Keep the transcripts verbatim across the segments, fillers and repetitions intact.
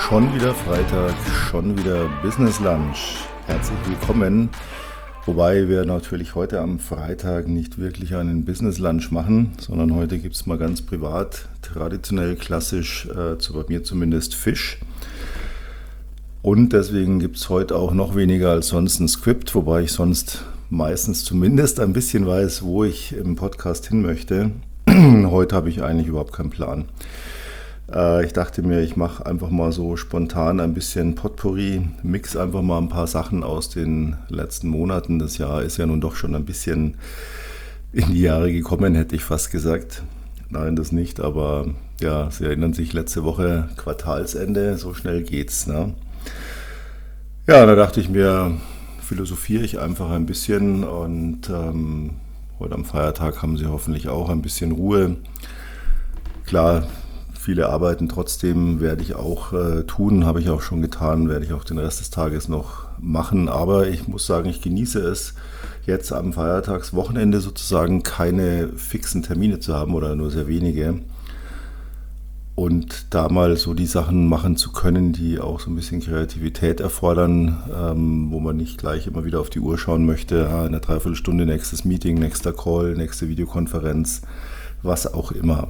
Schon wieder Freitag, schon wieder Business Lunch. Herzlich willkommen. Wobei wir natürlich heute am Freitag nicht wirklich einen Business Lunch machen, sondern heute gibt es mal ganz privat, traditionell, klassisch, äh, zu, bei mir zumindest Fisch. Und deswegen gibt es heute auch noch weniger als sonst ein Skript, wobei ich sonst meistens zumindest ein bisschen weiß, wo ich im Podcast hin möchte. Heute habe ich eigentlich überhaupt keinen Plan. Ich dachte mir, ich mache einfach mal so spontan ein bisschen Potpourri, mix einfach mal ein paar Sachen aus den letzten Monaten. Das Jahr ist ja nun doch schon ein bisschen in die Jahre gekommen, hätte ich fast gesagt. Nein, das nicht, aber ja, Sie erinnern sich, letzte Woche Quartalsende, so schnell geht's, ne? Ja, da dachte ich mir, philosophiere ich einfach ein bisschen und ähm, heute am Feiertag haben Sie hoffentlich auch ein bisschen Ruhe. Klar, viele arbeiten trotzdem, werde ich auch äh, tun, habe ich auch schon getan, werde ich auch den Rest des Tages noch machen. Aber ich muss sagen, ich genieße es, jetzt am Feiertagswochenende sozusagen keine fixen Termine zu haben oder nur sehr wenige. Und da mal so die Sachen machen zu können, die auch so ein bisschen Kreativität erfordern, ähm, wo man nicht gleich immer wieder auf die Uhr schauen möchte, ah, in einer Dreiviertelstunde nächstes Meeting, nächster Call, nächste Videokonferenz, was auch immer.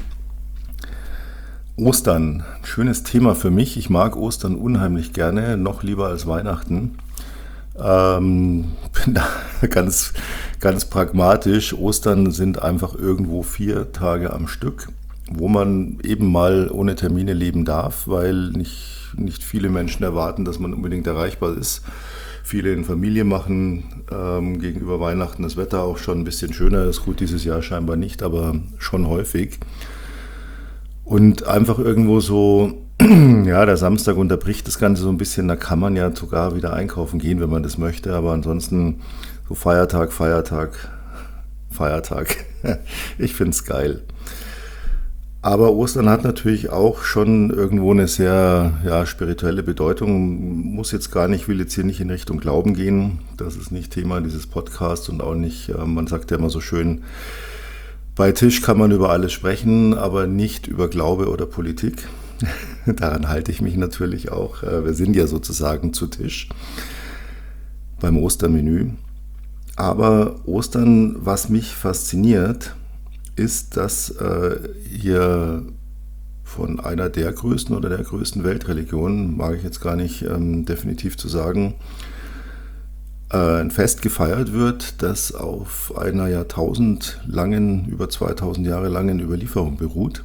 Ostern, ein schönes Thema für mich. Ich mag Ostern unheimlich gerne, noch lieber als Weihnachten. Ähm, bin da ganz, ganz pragmatisch. Ostern sind einfach irgendwo vier Tage am Stück, wo man eben mal ohne Termine leben darf, weil nicht, nicht viele Menschen erwarten, dass man unbedingt erreichbar ist. Viele in Familie machen ähm, gegenüber Weihnachten das Wetter auch schon ein bisschen schöner. Ist gut, dieses Jahr scheinbar nicht, aber schon häufig. Und einfach irgendwo so, ja, der Samstag unterbricht das Ganze so ein bisschen, da kann man ja sogar wieder einkaufen gehen, wenn man das möchte, aber ansonsten so Feiertag, Feiertag, Feiertag. Ich finde es geil. Aber Ostern hat natürlich auch schon irgendwo eine sehr ja, spirituelle Bedeutung. Muss jetzt gar nicht, will jetzt hier nicht in Richtung Glauben gehen. Das ist nicht Thema dieses Podcasts und auch nicht, man sagt ja immer so schön, bei Tisch kann man über alles sprechen, aber nicht über Glaube oder Politik. Daran halte ich mich natürlich auch. Wir sind ja sozusagen zu Tisch beim Ostermenü. Aber Ostern, was mich fasziniert, ist, dass äh, hier von einer der größten oder der größten Weltreligionen, mag ich jetzt gar nicht ähm, definitiv zu sagen, ein Fest gefeiert wird, das auf einer jahrtausendlangen, über zweitausend Jahre langen Überlieferung beruht.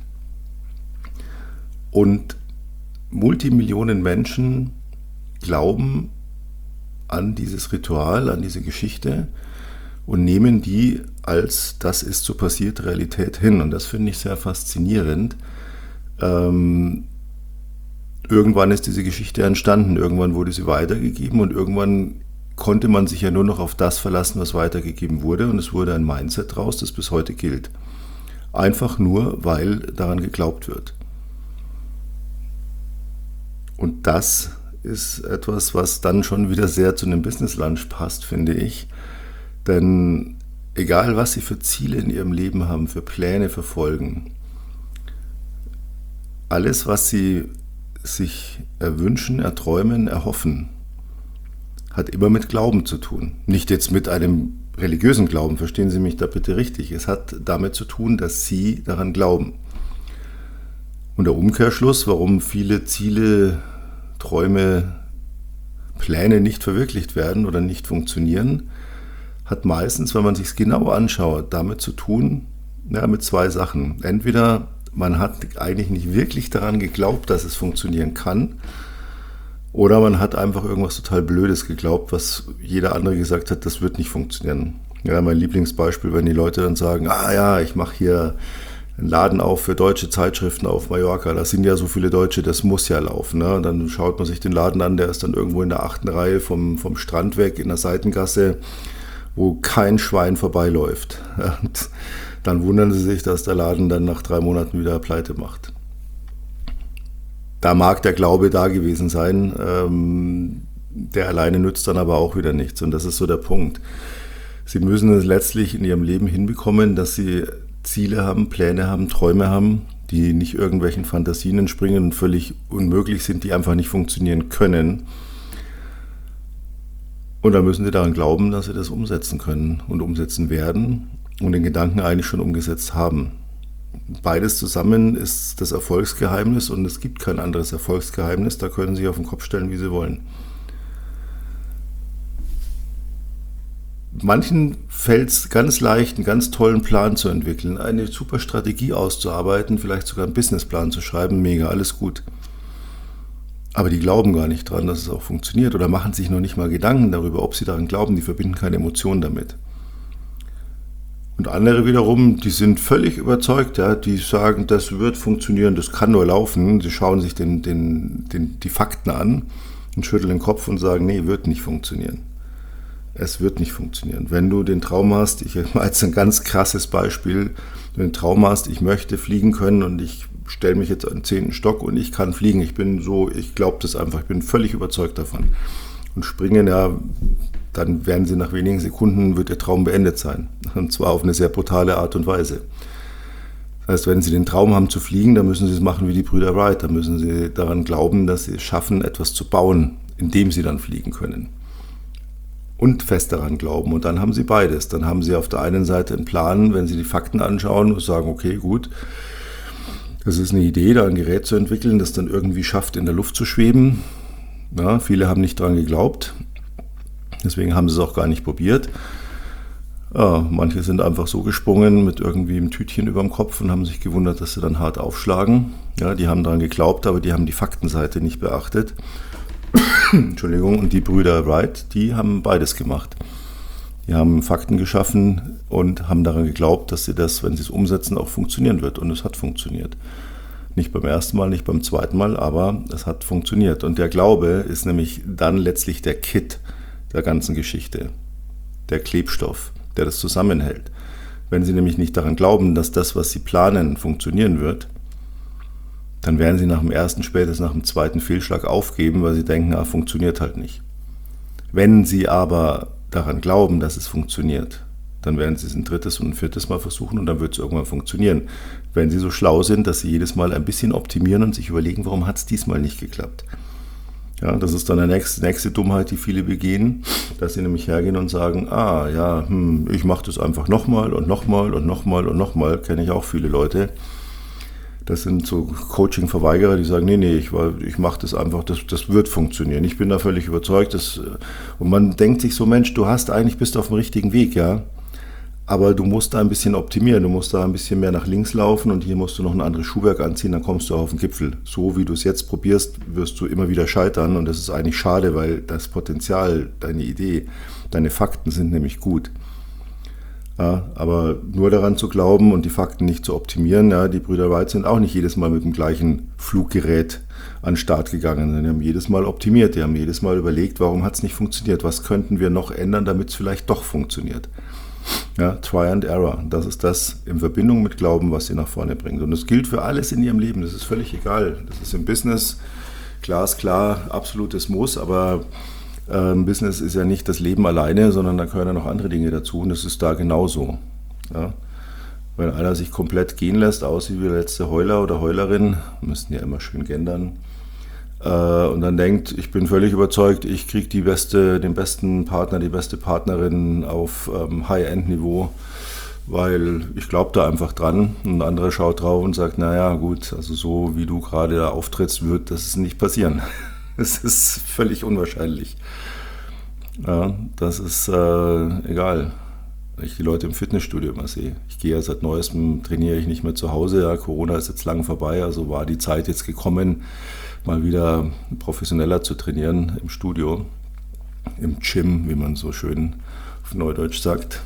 Und Multimillionen Menschen glauben an dieses Ritual, an diese Geschichte und nehmen die als das ist so passiert Realität hin. Und das finde ich sehr faszinierend. Ähm, irgendwann ist diese Geschichte entstanden, irgendwann wurde sie weitergegeben und irgendwann konnte man sich ja nur noch auf das verlassen, was weitergegeben wurde. Und es wurde ein Mindset draus, das bis heute gilt. Einfach nur, weil daran geglaubt wird. Und das ist etwas, was dann schon wieder sehr zu einem Business Lunch passt, finde ich. Denn egal, was Sie für Ziele in Ihrem Leben haben, für Pläne verfolgen, alles, was Sie sich erwünschen, erträumen, erhoffen, hat immer mit Glauben zu tun. Nicht jetzt mit einem religiösen Glauben, verstehen Sie mich da bitte richtig. Es hat damit zu tun, dass Sie daran glauben. Und der Umkehrschluss, warum viele Ziele, Träume, Pläne nicht verwirklicht werden oder nicht funktionieren, hat meistens, wenn man sich es genau anschaut, damit zu tun, ja, mit zwei Sachen. Entweder man hat eigentlich nicht wirklich daran geglaubt, dass es funktionieren kann, oder man hat einfach irgendwas total Blödes geglaubt, was jeder andere gesagt hat, das wird nicht funktionieren. Ja, mein Lieblingsbeispiel, wenn die Leute dann sagen, ah ja, ich mache hier einen Laden auf für deutsche Zeitschriften auf Mallorca, da sind ja so viele Deutsche, das muss ja laufen. Ne? Dann schaut man sich den Laden an, der ist dann irgendwo in der achten Reihe vom, vom Strand weg, in der Seitengasse, wo kein Schwein vorbeiläuft. Und dann wundern sie sich, dass der Laden dann nach drei Monaten wieder pleite macht. Da mag der Glaube da gewesen sein, ähm, der alleine nützt dann aber auch wieder nichts. Und das ist so der Punkt. Sie müssen es letztlich in ihrem Leben hinbekommen, dass sie Ziele haben, Pläne haben, Träume haben, die nicht irgendwelchen Fantasien entspringen und völlig unmöglich sind, die einfach nicht funktionieren können. Und dann müssen sie daran glauben, dass sie das umsetzen können und umsetzen werden und den Gedanken eigentlich schon umgesetzt haben. Beides zusammen ist das Erfolgsgeheimnis und es gibt kein anderes Erfolgsgeheimnis, da können Sie sich auf den Kopf stellen, wie Sie wollen. Manchen fällt es ganz leicht, einen ganz tollen Plan zu entwickeln, eine super Strategie auszuarbeiten, vielleicht sogar einen Businessplan zu schreiben, mega, alles gut. Aber die glauben gar nicht dran, dass es auch funktioniert oder machen sich noch nicht mal Gedanken darüber, ob sie daran glauben, die verbinden keine Emotionen damit. Und andere wiederum, die sind völlig überzeugt, ja, die sagen, das wird funktionieren, das kann nur laufen. Sie schauen sich den, den, den, die Fakten an und schütteln den Kopf und sagen, nee, wird nicht funktionieren. Es wird nicht funktionieren. Wenn du den Traum hast, ich mache jetzt ein ganz krasses Beispiel, wenn du den Traum hast, ich möchte fliegen können und ich stelle mich jetzt an den zehnten Stock und ich kann fliegen. Ich bin so, ich glaube das einfach, ich bin völlig überzeugt davon. Und springen, ja, dann werden sie nach wenigen Sekunden, wird der Traum beendet sein. Und zwar auf eine sehr brutale Art und Weise. Das heißt, wenn sie den Traum haben zu fliegen, dann müssen sie es machen wie die Brüder Wright. Dann müssen sie daran glauben, dass sie es schaffen, etwas zu bauen, indem sie dann fliegen können. Und fest daran glauben. Und dann haben sie beides. Dann haben sie auf der einen Seite einen Plan, wenn sie die Fakten anschauen und sagen, okay, gut, das ist eine Idee, da ein Gerät zu entwickeln, das dann irgendwie schafft, in der Luft zu schweben. Ja, viele haben nicht daran geglaubt. Deswegen haben sie es auch gar nicht probiert. Ja, manche sind einfach so gesprungen mit irgendwie einem Tütchen über dem Kopf und haben sich gewundert, dass sie dann hart aufschlagen. Ja, die haben daran geglaubt, aber die haben die Faktenseite nicht beachtet. Entschuldigung, und die Brüder Wright, die haben beides gemacht. Die haben Fakten geschaffen und haben daran geglaubt, dass sie das, wenn sie es umsetzen, auch funktionieren wird. Und es hat funktioniert. Nicht beim ersten Mal, nicht beim zweiten Mal, aber es hat funktioniert. Und der Glaube ist nämlich dann letztlich der Kit der ganzen Geschichte, der Klebstoff, der das zusammenhält. Wenn Sie nämlich nicht daran glauben, dass das, was Sie planen, funktionieren wird, dann werden Sie nach dem ersten, spätestens nach dem zweiten Fehlschlag aufgeben, weil Sie denken, ah, funktioniert halt nicht. Wenn Sie aber daran glauben, dass es funktioniert, dann werden Sie es ein drittes und ein viertes Mal versuchen und dann wird es irgendwann funktionieren. Wenn Sie so schlau sind, dass Sie jedes Mal ein bisschen optimieren und sich überlegen, warum hat es diesmal nicht geklappt. Ja, das ist dann die nächste, nächste Dummheit, die viele begehen, dass sie nämlich hergehen und sagen, ah ja, hm, ich mache das einfach nochmal und nochmal und nochmal und nochmal, kenne ich auch viele Leute. Das sind so Coaching-Verweigerer, die sagen, nee, nee, ich, ich mache das einfach, das, das wird funktionieren. Ich bin da völlig überzeugt. Das, und man denkt sich so, Mensch, du hast eigentlich, bist auf dem richtigen Weg, ja. Aber du musst da ein bisschen optimieren, du musst da ein bisschen mehr nach links laufen und hier musst du noch ein anderes Schuhwerk anziehen, dann kommst du auch auf den Gipfel. So wie du es jetzt probierst, wirst du immer wieder scheitern und das ist eigentlich schade, weil das Potenzial, deine Idee, deine Fakten sind nämlich gut. Ja, aber nur daran zu glauben und die Fakten nicht zu optimieren, ja, die Brüder Wright sind auch nicht jedes Mal mit dem gleichen Fluggerät an den Start gegangen. Die haben jedes Mal optimiert, die haben jedes Mal überlegt, warum hat es nicht funktioniert, was könnten wir noch ändern, damit es vielleicht doch funktioniert. Ja, Try and Error, das ist das in Verbindung mit Glauben, was sie nach vorne bringt. Und das gilt für alles in ihrem Leben, das ist völlig egal. Das ist im Business glasklar, absolutes Muss, aber ähm, Business ist ja nicht das Leben alleine, sondern da gehören ja noch andere Dinge dazu und das ist da genauso. Ja. Wenn einer sich komplett gehen lässt, aussieht wie der letzte Heuler oder Heulerin, müssten ja immer schön gendern, und dann denkt, ich bin völlig überzeugt, ich kriege die beste, den besten Partner, die beste Partnerin auf ähm, High-End-Niveau, weil ich glaube da einfach dran. Und ein anderer schaut drauf und sagt, naja gut, also so wie du gerade da auftrittst, wird das nicht passieren. Es ist völlig unwahrscheinlich. Ja, das ist äh, egal. Wenn ich die Leute im Fitnessstudio immer sehe. Ich gehe ja seit Neuestem, trainiere ich nicht mehr zu Hause. Ja, Corona ist jetzt lang vorbei, also war die Zeit jetzt gekommen, mal wieder professioneller zu trainieren im Studio, im Gym, wie man so schön auf Neudeutsch sagt.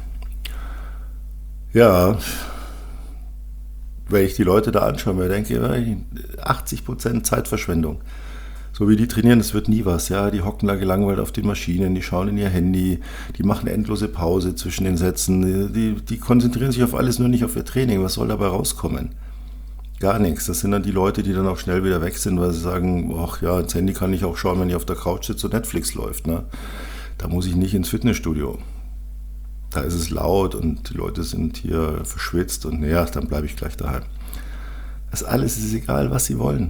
Ja, wenn ich die Leute da anschaue, mir denke, achtzig Prozent Zeitverschwendung. So wie die trainieren, das wird nie was. Ja, die hocken da gelangweilt auf den Maschinen, die schauen in ihr Handy, die machen endlose Pause zwischen den Sätzen, die, die konzentrieren sich auf alles, nur nicht auf ihr Training. Was soll dabei rauskommen? Gar nichts. Das sind dann die Leute, die dann auch schnell wieder weg sind, weil sie sagen, ach ja, ins Handy kann ich auch schauen, wenn ich auf der Couch sitze und Netflix läuft. Ne? Da muss ich nicht ins Fitnessstudio. Da ist es laut und die Leute sind hier verschwitzt und naja, dann bleibe ich gleich daheim. Das alles ist egal, was sie wollen.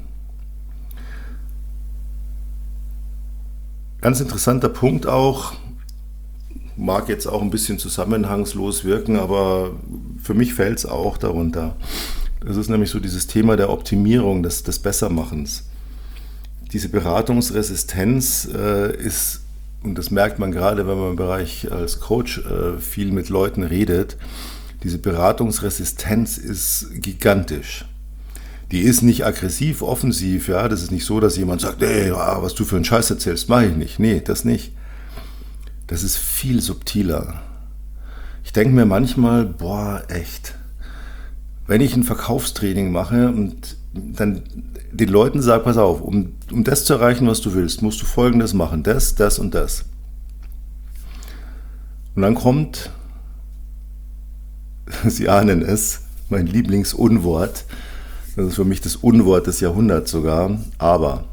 Ganz interessanter Punkt auch, mag jetzt auch ein bisschen zusammenhangslos wirken, aber für mich fällt es auch darunter. Das ist nämlich so dieses Thema der Optimierung, des, des Bessermachens. Diese Beratungsresistenz äh, ist, und das merkt man gerade, wenn man im Bereich als Coach äh, viel mit Leuten redet, diese Beratungsresistenz ist gigantisch. Die ist nicht aggressiv, offensiv, ja. Das ist nicht so, dass jemand sagt, ey, was du für einen Scheiß erzählst, mache ich nicht. Nee, das nicht. Das ist viel subtiler. Ich denke mir manchmal, boah, echt. Wenn ich ein Verkaufstraining mache und dann den Leuten sage, pass auf, um, um das zu erreichen, was du willst, musst du Folgendes machen, das, das und das. Und dann kommt, Sie ahnen es, mein Lieblingsunwort. Das ist für mich das Unwort des Jahrhunderts sogar, aber.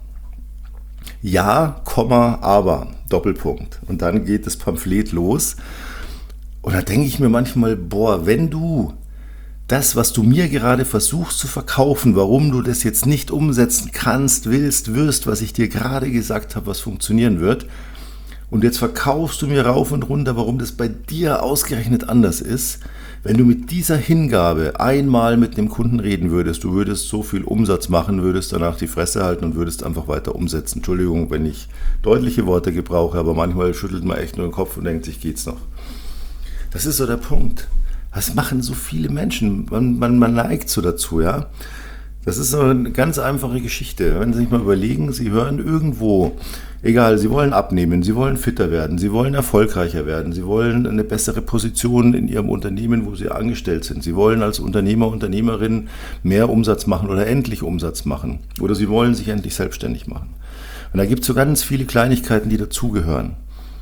Ja, Komma, aber, Doppelpunkt. Und dann geht das Pamphlet los. Und da denke ich mir manchmal, boah, wenn du das, was du mir gerade versuchst zu verkaufen, warum du das jetzt nicht umsetzen kannst, willst, wirst, was ich dir gerade gesagt habe, was funktionieren wird, und jetzt verkaufst du mir rauf und runter, warum das bei dir ausgerechnet anders ist. Wenn du mit dieser Hingabe einmal mit dem Kunden reden würdest, du würdest so viel Umsatz machen, würdest danach die Fresse halten und würdest einfach weiter umsetzen. Entschuldigung, wenn ich deutliche Worte gebrauche, aber manchmal schüttelt man echt nur den Kopf und denkt sich, geht's noch. Das ist so der Punkt. Das machen so viele Menschen. Man, man, man neigt so dazu, ja. Das ist so eine ganz einfache Geschichte. Wenn Sie sich mal überlegen, Sie hören irgendwo, egal, Sie wollen abnehmen, Sie wollen fitter werden, Sie wollen erfolgreicher werden, Sie wollen eine bessere Position in Ihrem Unternehmen, wo Sie angestellt sind. Sie wollen als Unternehmer, Unternehmerin mehr Umsatz machen oder endlich Umsatz machen. Oder Sie wollen sich endlich selbstständig machen. Und da gibt es so ganz viele Kleinigkeiten, die dazugehören.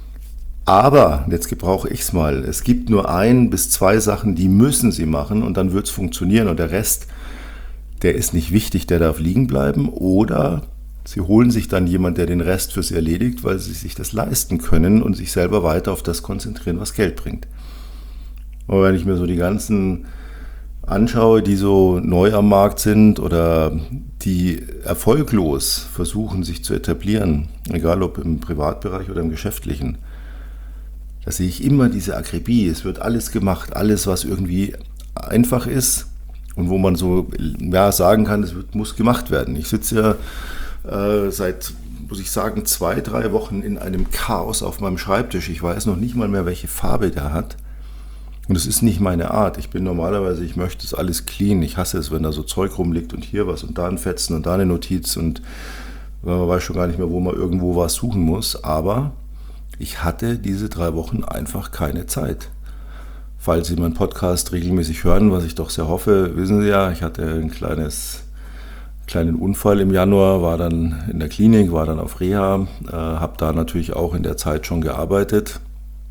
Aber, jetzt gebrauche ich es mal, es gibt nur ein bis zwei Sachen, die müssen Sie machen und dann wird es funktionieren und der Rest, der ist nicht wichtig, der darf liegen bleiben, oder Sie holen sich dann jemand, der den Rest für Sie erledigt, weil Sie sich das leisten können und sich selber weiter auf das konzentrieren, was Geld bringt. Und wenn ich mir so die ganzen anschaue, die so neu am Markt sind oder die erfolglos versuchen, sich zu etablieren, egal ob im Privatbereich oder im Geschäftlichen, da sehe ich immer diese Akribie. Es wird alles gemacht, alles, was irgendwie einfach ist und wo man so ja, sagen kann, es wird, muss gemacht werden. Ich sitze ja äh, seit, muss ich sagen, zwei, drei Wochen in einem Chaos auf meinem Schreibtisch. Ich weiß noch nicht mal mehr, welche Farbe der hat. Und es ist nicht meine Art. Ich bin normalerweise, ich möchte es alles clean. Ich hasse es, wenn da so Zeug rumliegt und hier was und da ein Fetzen und da eine Notiz und man weiß schon gar nicht mehr, wo man irgendwo was suchen muss. Aber ich hatte diese drei Wochen einfach keine Zeit. Falls Sie meinen Podcast regelmäßig hören, was ich doch sehr hoffe, wissen Sie ja, ich hatte ein kleines, kleinen Unfall im Januar, war dann in der Klinik, war dann auf Reha, äh, habe da natürlich auch in der Zeit schon gearbeitet.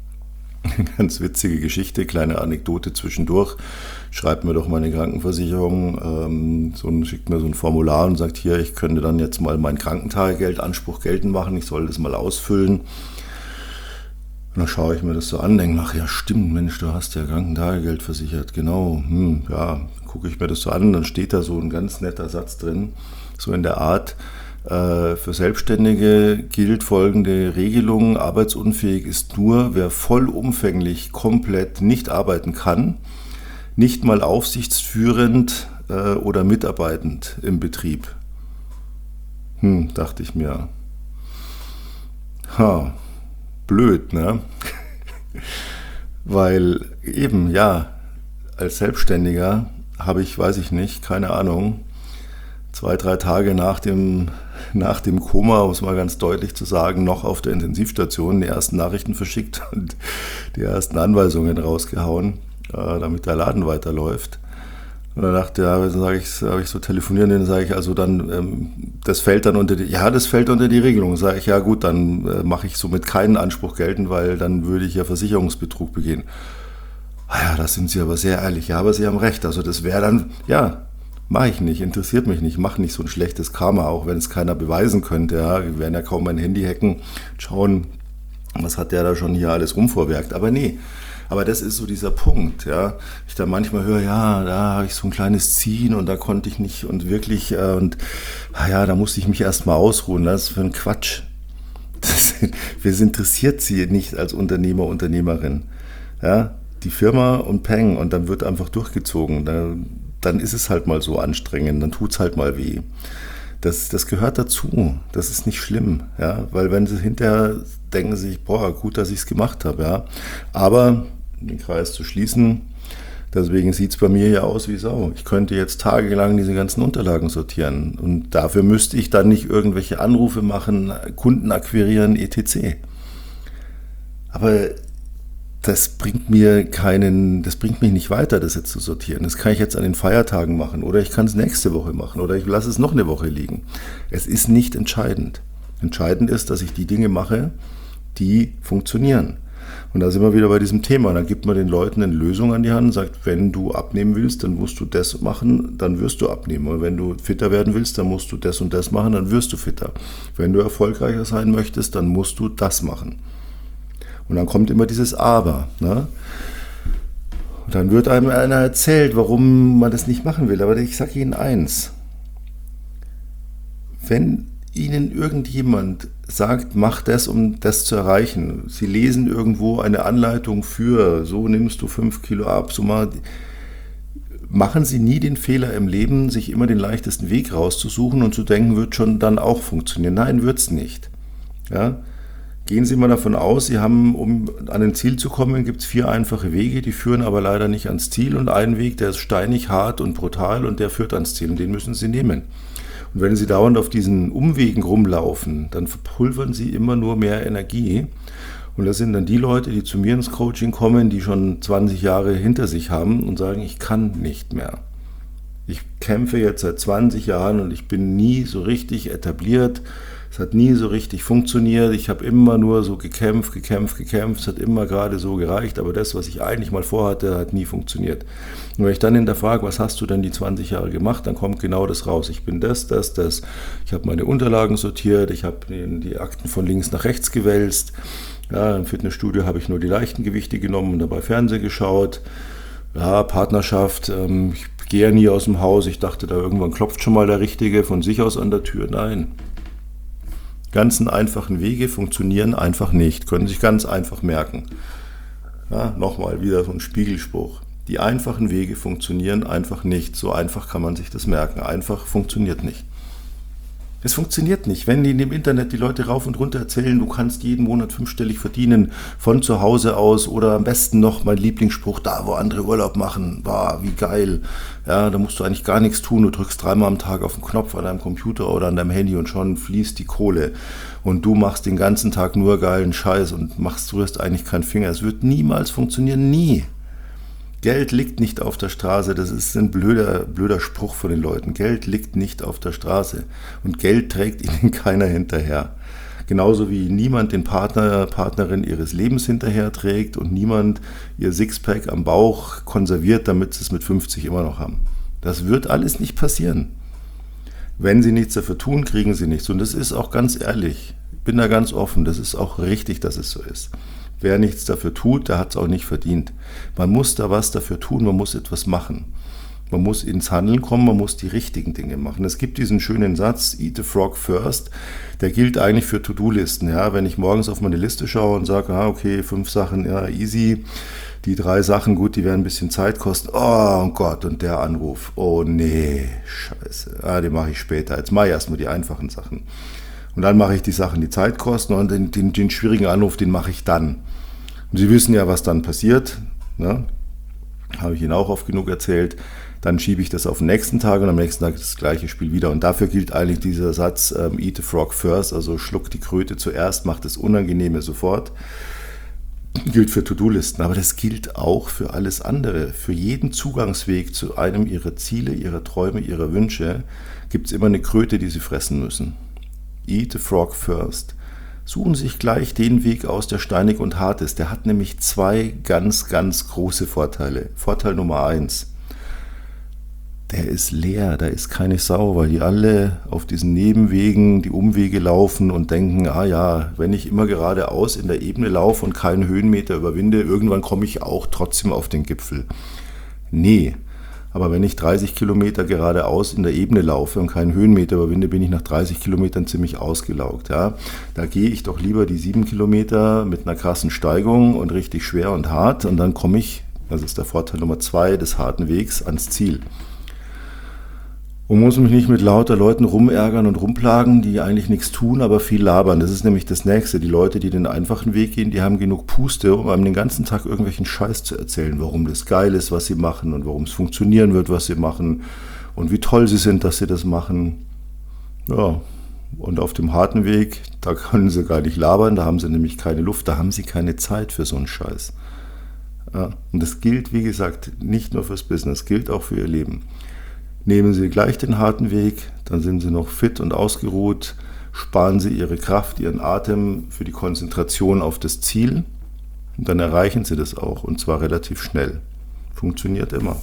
Ganz witzige Geschichte, kleine Anekdote zwischendurch. Schreibt mir doch meine Krankenversicherung, ähm, so ein, schickt mir so ein Formular und sagt, hier, ich könnte dann jetzt mal meinen Krankentagegeldanspruch geltend machen, ich soll das mal ausfüllen. Und dann schaue ich mir das so an, denke, ach ja, stimmt, Mensch, du hast ja Krankentagegeld versichert, genau, hm, ja, gucke ich mir das so an, dann steht da so ein ganz netter Satz drin, so in der Art, äh, für Selbstständige gilt folgende Regelung, arbeitsunfähig ist nur, wer vollumfänglich komplett nicht arbeiten kann, nicht mal aufsichtsführend äh, oder mitarbeitend im Betrieb. Hm, dachte ich mir, ha, blöd, ne? Weil eben, ja, als Selbstständiger habe ich, weiß ich nicht, keine Ahnung, zwei, drei Tage nach dem, nach dem Koma, um es mal ganz deutlich zu sagen, noch auf der Intensivstation die ersten Nachrichten verschickt und die ersten Anweisungen rausgehauen, äh, damit der Laden weiterläuft. Und dann dachte ja, dann sage ich, habe ich so telefonieren, dann sage ich, also dann, ähm, das fällt dann unter die, ja, das fällt unter die Regelung. Sage ich, ja gut, dann äh, mache ich somit keinen Anspruch geltend, weil dann würde ich ja Versicherungsbetrug begehen. Ah ja, da sind Sie aber sehr ehrlich. Ja, aber Sie haben recht. Also das wäre dann, ja, mache ich nicht, interessiert mich nicht, mache nicht so ein schlechtes Karma, auch wenn es keiner beweisen könnte. Ja, wir werden ja kaum mein Handy hacken, schauen, was hat der da schon hier alles rumvorwerkt. Aber nee, Aber das ist so dieser Punkt, ja. Ich da manchmal höre, ja, da habe ich so ein kleines Ziehen und da konnte ich nicht und wirklich, äh, und ah ja, da musste ich mich erstmal ausruhen. Das ist für ein Quatsch. Das, das interessiert sie nicht als Unternehmer, Unternehmerin. Ja, die Firma und Peng und dann wird einfach durchgezogen. Dann, dann ist es halt mal so anstrengend, dann tut es halt mal weh. Das, das gehört dazu. Das ist nicht schlimm, ja, weil wenn sie hinterher denken sie sich, boah, gut, dass ich es gemacht habe, ja. Aber, um den Kreis zu schließen, deswegen sieht es bei mir ja aus wie Sau. Ich könnte jetzt tagelang diese ganzen Unterlagen sortieren und dafür müsste ich dann nicht irgendwelche Anrufe machen, Kunden akquirieren, et cetera. Aber das bringt mir keinen, das bringt mich nicht weiter, das jetzt zu sortieren. Das kann ich jetzt an den Feiertagen machen oder ich kann es nächste Woche machen oder ich lasse es noch eine Woche liegen. Es ist nicht entscheidend. Entscheidend ist, dass ich die Dinge mache, die funktionieren. Und da sind wir wieder bei diesem Thema. Dann gibt man den Leuten eine Lösung an die Hand und sagt, wenn du abnehmen willst, dann musst du das machen, dann wirst du abnehmen. Und wenn du fitter werden willst, dann musst du das und das machen, dann wirst du fitter. Wenn du erfolgreicher sein möchtest, dann musst du das machen. Und dann kommt immer dieses Aber. Ne? Und dann wird einem einer erzählt, warum man das nicht machen will. Aber ich sage Ihnen eins. Wenn Ihnen irgendjemand sagt, mach das, um das zu erreichen. Sie lesen irgendwo eine Anleitung für, so nimmst du fünf Kilo ab. So mal, machen Sie nie den Fehler im Leben, sich immer den leichtesten Weg rauszusuchen und zu denken, wird schon dann auch funktionieren. Nein, wird es nicht. Ja? Gehen Sie mal davon aus, Sie haben, um an ein Ziel zu kommen, gibt es vier einfache Wege, die führen aber leider nicht ans Ziel und einen Weg, der ist steinig, hart und brutal und der führt ans Ziel und den müssen Sie nehmen. Und wenn Sie dauernd auf diesen Umwegen rumlaufen, dann verpulvern Sie immer nur mehr Energie und das sind dann die Leute, die zu mir ins Coaching kommen, die schon zwanzig Jahre hinter sich haben und sagen, ich kann nicht mehr. Ich kämpfe jetzt seit zwanzig Jahren und ich bin nie so richtig etabliert. Es hat nie so richtig funktioniert. Ich habe immer nur so gekämpft, gekämpft, gekämpft. Es hat immer gerade so gereicht. Aber das, was ich eigentlich mal vorhatte, hat nie funktioniert. Und wenn ich dann hinterfrage, was hast du denn die zwanzig Jahre gemacht, dann kommt genau das raus. Ich bin das, das, das. Ich habe meine Unterlagen sortiert. Ich habe die Akten von links nach rechts gewälzt. Ja, im Fitnessstudio habe ich nur die leichten Gewichte genommen und dabei Fernsehen geschaut. Ja, Partnerschaft. Ähm, ich gehe ja nie aus dem Haus. Ich dachte, da irgendwann klopft schon mal der Richtige von sich aus an der Tür. Nein. Ganzen einfachen Wege funktionieren einfach nicht, können sich ganz einfach merken. Ja, nochmal wieder so ein Spiegelspruch. Die einfachen Wege funktionieren einfach nicht. So einfach kann man sich das merken. Einfach funktioniert nicht. Es funktioniert nicht. Wenn in dem Internet die Leute rauf und runter erzählen, du kannst jeden Monat fünfstellig verdienen, von zu Hause aus oder am besten noch mein Lieblingsspruch, da wo andere Urlaub machen, boah, wie geil. Ja, da musst du eigentlich gar nichts tun, du drückst dreimal am Tag auf den Knopf an deinem Computer oder an deinem Handy und schon fließt die Kohle. Und du machst den ganzen Tag nur geilen Scheiß und machst, rührst eigentlich keinen Finger. Es wird niemals funktionieren, nie. Geld liegt nicht auf der Straße, das ist ein blöder, blöder Spruch von den Leuten. Geld liegt nicht auf der Straße und Geld trägt ihnen keiner hinterher. Genauso wie niemand den Partner, Partnerin ihres Lebens hinterher trägt und niemand ihr Sixpack am Bauch konserviert, damit sie es mit fünfzig immer noch haben. Das wird alles nicht passieren. Wenn sie nichts dafür tun, kriegen sie nichts. Und das ist auch ganz ehrlich, ich bin da ganz offen, das ist auch richtig, dass es so ist. Wer nichts dafür tut, der hat es auch nicht verdient. Man muss da was dafür tun, man muss etwas machen. Man muss ins Handeln kommen, man muss die richtigen Dinge machen. Es gibt diesen schönen Satz, eat the frog first, der gilt eigentlich für To-Do-Listen. Ja? Wenn ich morgens auf meine Liste schaue und sage, ah, okay, fünf Sachen, ja, easy, die drei Sachen, gut, die werden ein bisschen Zeit kosten. Oh Gott, und der Anruf, oh nee, scheiße, ah, den mache ich später. Jetzt mache ich erstmal die einfachen Sachen. Und dann mache ich die Sachen, die Zeit kosten und den, den, den schwierigen Anruf, den mache ich dann. Und Sie wissen ja, was dann passiert, ne? Habe ich Ihnen auch oft genug erzählt. Dann schiebe ich das auf den nächsten Tag und am nächsten Tag das gleiche Spiel wieder. Und dafür gilt eigentlich dieser Satz, ähm, eat the frog first, also schluck die Kröte zuerst, mach das Unangenehme sofort. Gilt für To-Do-Listen, aber das gilt auch für alles andere. Für jeden Zugangsweg zu einem Ihrer Ziele, Ihrer Träume, Ihrer Wünsche gibt es immer eine Kröte, die Sie fressen müssen. Eat the frog first. Suchen Sie sich gleich den Weg aus, der steinig und hart ist. Der hat nämlich zwei ganz, ganz große Vorteile. Vorteil Nummer eins. der ist leer, da ist keine Sau, weil die alle auf diesen Nebenwegen die Umwege laufen und denken, ah ja, wenn ich immer geradeaus in der Ebene laufe und keinen Höhenmeter überwinde, irgendwann komme ich auch trotzdem auf den Gipfel. Nee, aber wenn ich dreißig Kilometer geradeaus in der Ebene laufe und keinen Höhenmeter überwinde, bin ich nach dreißig Kilometern ziemlich ausgelaugt. Ja? Da gehe ich doch lieber die sieben Kilometer mit einer krassen Steigung und richtig schwer und hart und dann komme ich, das ist der Vorteil Nummer zwei des harten Wegs, ans Ziel. Und muss mich nicht mit lauter Leuten rumärgern und rumplagen, die eigentlich nichts tun, aber viel labern. Das ist nämlich das Nächste. Die Leute, die den einfachen Weg gehen, die haben genug Puste, um einem den ganzen Tag irgendwelchen Scheiß zu erzählen, warum das geil ist, was sie machen und warum es funktionieren wird, was sie machen und wie toll sie sind, dass sie das machen. Ja, und auf dem harten Weg, da können sie gar nicht labern, da haben sie nämlich keine Luft, da haben sie keine Zeit für so einen Scheiß. Ja, und das gilt, wie gesagt, nicht nur fürs Business, gilt auch für ihr Leben. Nehmen Sie gleich den harten Weg, dann sind Sie noch fit und ausgeruht, sparen Sie Ihre Kraft, Ihren Atem für die Konzentration auf das Ziel und dann erreichen Sie das auch und zwar relativ schnell. Funktioniert immer.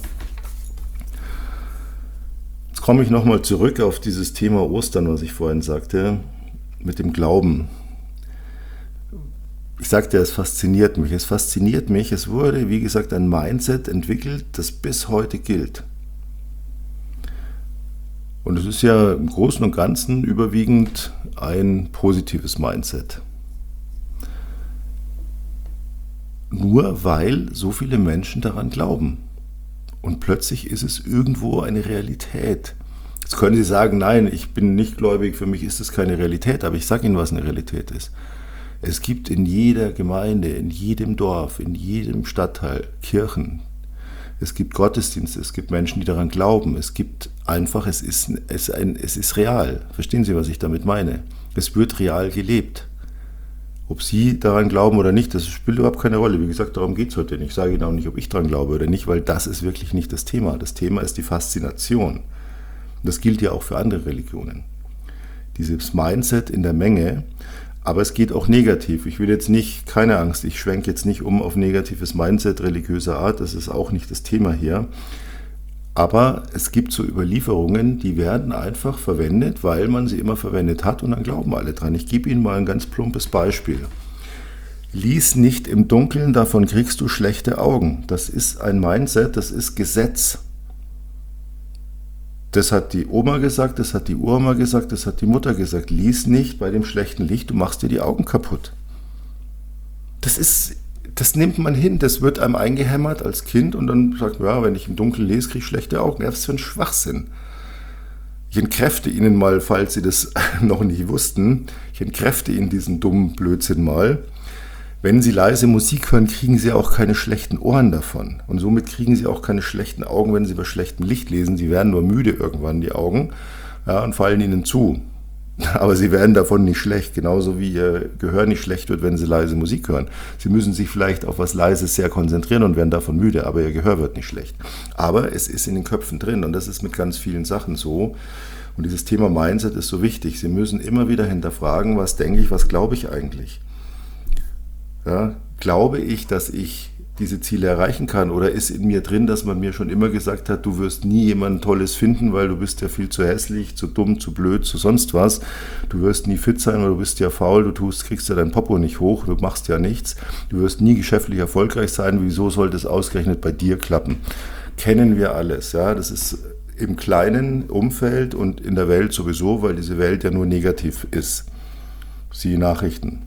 Jetzt komme ich nochmal zurück auf dieses Thema Ostern, was ich vorhin sagte, mit dem Glauben. Ich sagte, es fasziniert mich. Es fasziniert mich. Es wurde, wie gesagt, ein Mindset entwickelt, das bis heute gilt. Und es ist ja im Großen und Ganzen überwiegend ein positives Mindset. Nur weil so viele Menschen daran glauben. Und plötzlich ist es irgendwo eine Realität. Jetzt können Sie sagen, nein, ich bin nicht gläubig, für mich ist es keine Realität, aber ich sage Ihnen, was eine Realität ist. Es gibt in jeder Gemeinde, in jedem Dorf, in jedem Stadtteil Kirchen. Es gibt Gottesdienste, es gibt Menschen, die daran glauben. Es gibt einfach, es ist, es, ein, es ist real. Verstehen Sie, was ich damit meine? Es wird real gelebt. Ob Sie daran glauben oder nicht, das spielt überhaupt keine Rolle. Wie gesagt, darum geht es heute nicht. Ich sage Ihnen auch nicht, ob ich daran glaube oder nicht, weil das ist wirklich nicht das Thema. Das Thema ist die Faszination. Und das gilt ja auch für andere Religionen. Dieses Mindset in der Menge. Aber es geht auch negativ. Ich will jetzt nicht, keine Angst, ich schwenke jetzt nicht um auf negatives Mindset religiöser Art, das ist auch nicht das Thema hier. Aber es gibt so Überlieferungen, die werden einfach verwendet, weil man sie immer verwendet hat und dann glauben alle dran. Ich gebe Ihnen mal ein ganz plumpes Beispiel. Lies nicht im Dunkeln, davon kriegst du schlechte Augen. Das ist ein Mindset, das ist Gesetz. Das hat die Oma gesagt, das hat die Uroma gesagt, das hat die Mutter gesagt. Lies nicht bei dem schlechten Licht, du machst dir die Augen kaputt. Das ist, das nimmt man hin, das wird einem eingehämmert als Kind und dann sagt man, ja, wenn ich im Dunkeln lese, kriege ich schlechte Augen. Ja, was für ein Schwachsinn. Ich entkräfte Ihnen mal, falls Sie das noch nicht wussten, ich entkräfte Ihnen diesen dummen Blödsinn mal. Wenn Sie leise Musik hören, kriegen Sie auch keine schlechten Ohren davon. Und somit kriegen Sie auch keine schlechten Augen, wenn Sie bei schlechtem Licht lesen. Sie werden nur müde irgendwann, die Augen, ja, und fallen Ihnen zu. Aber Sie werden davon nicht schlecht, genauso wie Ihr Gehör nicht schlecht wird, wenn Sie leise Musik hören. Sie müssen sich vielleicht auf was Leises sehr konzentrieren und werden davon müde, aber Ihr Gehör wird nicht schlecht. Aber es ist in den Köpfen drin und das ist mit ganz vielen Sachen so. Und dieses Thema Mindset ist so wichtig. Sie müssen immer wieder hinterfragen, was denke ich, was glaube ich eigentlich? Ja, glaube ich, dass ich diese Ziele erreichen kann oder ist in mir drin, dass man mir schon immer gesagt hat, du wirst nie jemand Tolles finden, weil du bist ja viel zu hässlich, zu dumm, zu blöd, zu sonst was. Du wirst nie fit sein, weil du bist ja faul, du tust, kriegst ja dein Popo nicht hoch, du machst ja nichts. Du wirst nie geschäftlich erfolgreich sein, wieso sollte es ausgerechnet bei dir klappen? Kennen wir alles, ja, das ist im kleinen Umfeld und in der Welt sowieso, weil diese Welt ja nur negativ ist. Siehe Nachrichten.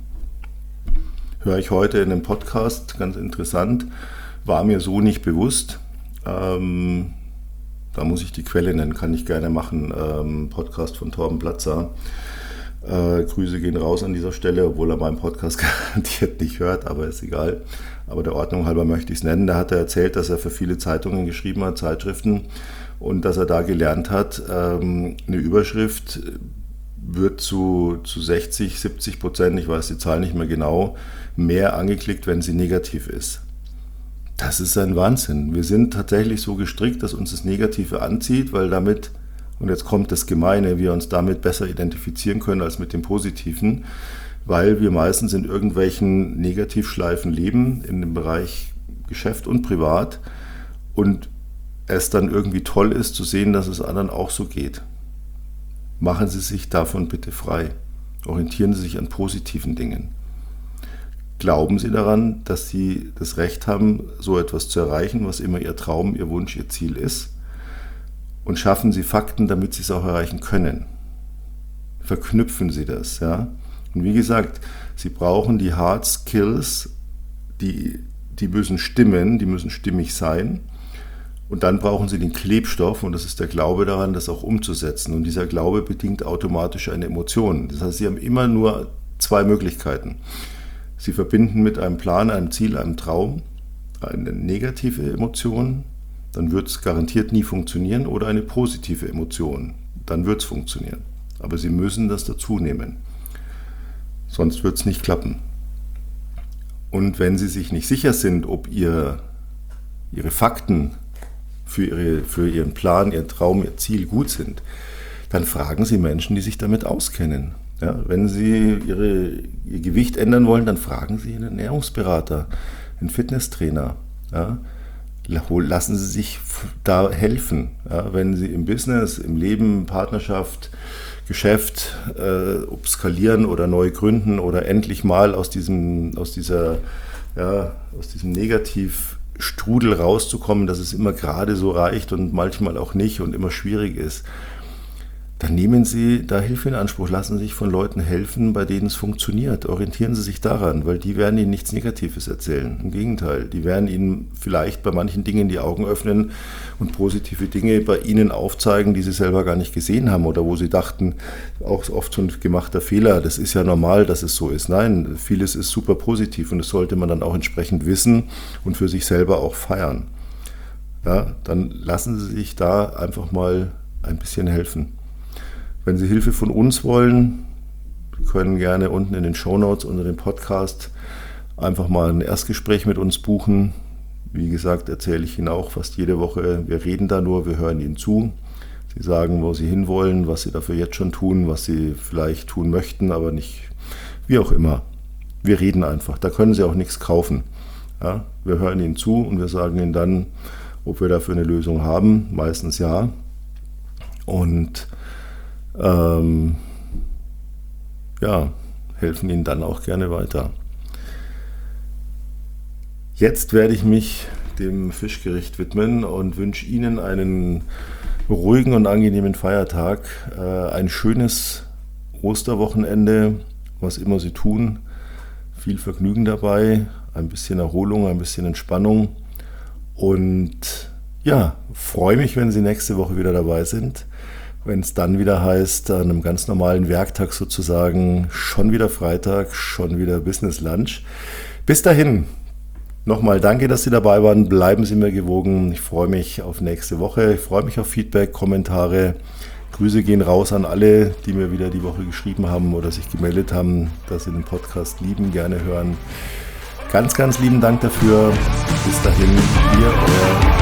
Höre ich heute in einem Podcast, ganz interessant, war mir so nicht bewusst. Ähm, da muss ich die Quelle nennen, kann ich gerne machen. Ähm, Podcast von Torben Platzer. Äh, Grüße gehen raus an dieser Stelle, obwohl er meinen Podcast garantiert nicht hört, aber ist egal. Aber der Ordnung halber möchte ich es nennen. Da hat er erzählt, dass er für viele Zeitungen geschrieben hat, Zeitschriften, und dass er da gelernt hat, ähm, eine Überschrift wird zu, zu sechzig, siebzig Prozent, ich weiß die Zahl nicht mehr genau, mehr angeklickt, wenn sie negativ ist. Das ist ein Wahnsinn. Wir sind tatsächlich so gestrickt, dass uns das Negative anzieht, weil damit, und jetzt kommt das Gemeine, wir uns damit besser identifizieren können als mit dem Positiven, weil wir meistens in irgendwelchen Negativschleifen leben, in dem Bereich Geschäft und Privat, und es dann irgendwie toll ist zu sehen, dass es anderen auch so geht. Machen Sie sich davon bitte frei. Orientieren Sie sich an positiven Dingen. Glauben Sie daran, dass Sie das Recht haben, so etwas zu erreichen, was immer Ihr Traum, Ihr Wunsch, Ihr Ziel ist. Und schaffen Sie Fakten, damit Sie es auch erreichen können. Verknüpfen Sie das. Ja? Und wie gesagt, Sie brauchen die Hard Skills, die, die müssen stimmen, die müssen stimmig sein. Und dann brauchen Sie den Klebstoff, und das ist der Glaube daran, das auch umzusetzen. Und dieser Glaube bedingt automatisch eine Emotion. Das heißt, Sie haben immer nur zwei Möglichkeiten. Sie verbinden mit einem Plan, einem Ziel, einem Traum eine negative Emotion, dann wird es garantiert nie funktionieren, oder eine positive Emotion, dann wird es funktionieren. Aber Sie müssen das dazu nehmen, sonst wird es nicht klappen. Und wenn Sie sich nicht sicher sind, ob ihr, Ihre Fakten für, ihre, für Ihren Plan, Ihren Traum, Ihr Ziel gut sind, dann fragen Sie Menschen, die sich damit auskennen. Ja, wenn Sie ihre, Ihr Gewicht ändern wollen, dann fragen Sie einen Ernährungsberater, einen Fitnesstrainer. Ja, lassen Sie sich da helfen. Ja, wenn Sie im Business, im Leben, Partnerschaft, Geschäft, äh, ob skalieren oder neu gründen oder endlich mal aus diesem, aus dieser, ja, aus diesem Negativstrudel rauszukommen, dass es immer gerade so reicht und manchmal auch nicht und immer schwierig ist, dann nehmen Sie da Hilfe in Anspruch, lassen Sie sich von Leuten helfen, bei denen es funktioniert. Orientieren Sie sich daran, weil die werden Ihnen nichts Negatives erzählen. Im Gegenteil, die werden Ihnen vielleicht bei manchen Dingen die Augen öffnen und positive Dinge bei Ihnen aufzeigen, die Sie selber gar nicht gesehen haben oder wo Sie dachten, auch oft so ein gemachter Fehler, das ist ja normal, dass es so ist. Nein, vieles ist super positiv und das sollte man dann auch entsprechend wissen und für sich selber auch feiern. Ja, dann lassen Sie sich da einfach mal ein bisschen helfen. Wenn Sie Hilfe von uns wollen, können gerne unten in den Shownotes unter dem Podcast einfach mal ein Erstgespräch mit uns buchen. Wie gesagt, erzähle ich Ihnen auch fast jede Woche. Wir reden da nur, wir hören Ihnen zu. Sie sagen, wo Sie hinwollen, was Sie dafür jetzt schon tun, was Sie vielleicht tun möchten, aber nicht, wie auch immer. Wir reden einfach, da können Sie auch nichts kaufen. Ja, wir hören Ihnen zu und wir sagen Ihnen dann, ob wir dafür eine Lösung haben. Meistens ja. Und Ähm, ja, helfen Ihnen dann auch gerne weiter. Jetzt werde ich mich dem Fischgericht widmen und wünsche Ihnen einen ruhigen und angenehmen Feiertag, äh, ein schönes Osterwochenende, was immer Sie tun, viel Vergnügen dabei, ein bisschen Erholung, ein bisschen Entspannung und ja, freue mich, wenn Sie nächste Woche wieder dabei sind. Wenn es dann wieder heißt, an einem ganz normalen Werktag sozusagen, schon wieder Freitag, schon wieder Business Lunch. Bis dahin, nochmal danke, dass Sie dabei waren. Bleiben Sie mir gewogen. Ich freue mich auf nächste Woche. Ich freue mich auf Feedback, Kommentare. Grüße gehen raus an alle, die mir wieder die Woche geschrieben haben oder sich gemeldet haben, dass sie den Podcast lieben, gerne hören. Ganz, ganz lieben Dank dafür. Bis dahin, Ihr, Euer